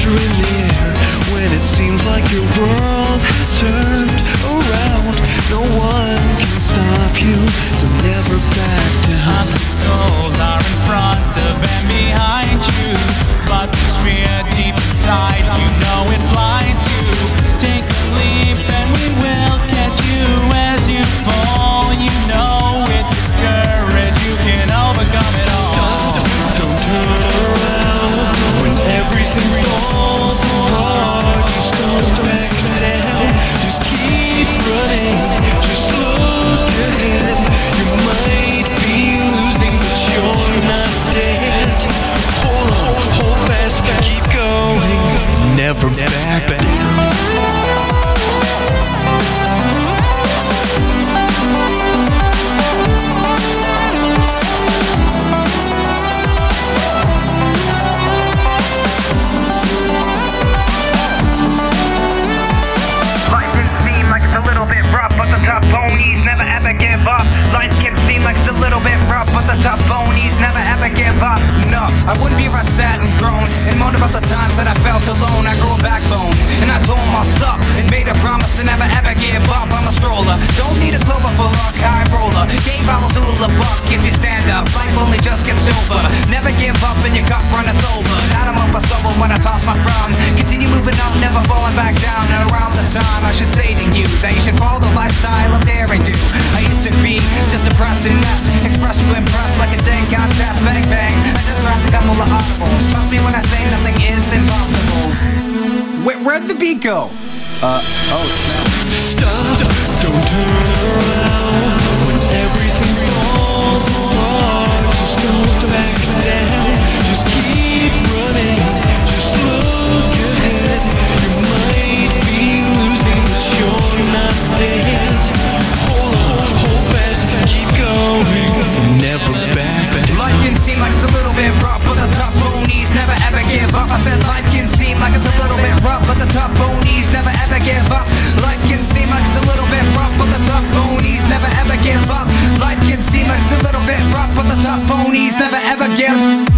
pressure in the air when it seems like your world has turned around. No one can stop you, so never back down. Obstacles are in front of and behind you, but the fear deep inside, you know it blinds you. Take a leap and we will catch you as you fall. You know with courage you can overcome it all. Don't turn around when everything falls apart. Just don't back down, just keep running, just look ahead. You might be losing, but you're not dead. Hold on, hold fast, keep going, never back down. Top ponies never ever give up. Life can seem like it's a little bit rough, but the top ponies never ever give up. Enough, I wouldn't be if I sat and groaned and moaned about the times that I felt alone. I grew a backbone and I told myself and made a promise to never ever give up. I'm a stroller, don't need a clover for luck, high roller. Game bottles all a buck if you stand up. Life only just gets over. Never give up and your cup runneth over. Now I'm up a sober when I toss my frown. Continue moving up, never falling back down. And around this time I should say to you that you should follow the lifestyle of daring do. I used to be just depressed and mess, expressed to impress like a dang contest. Bang bang, I just rapped a couple of audibles. Trust me when I say nothing is impossible. Where'd the beat go? Oh snap. Stop, don't turn around when everything falls apart. Just don't back down, just keep running, just look ahead. You might be losing, but you're not dead. Hold on, hold fast, keep going, never back down. Life can seem like it's a little bit rough, but the top ponies never ever give up. I said life can seem like it's a little bit rough, but the top ponies never ever give up. Life can seem like it's a little bit rough, but the top ponies never ever give up. Life can seem like it's a little bit rough, but the top ponies never ever give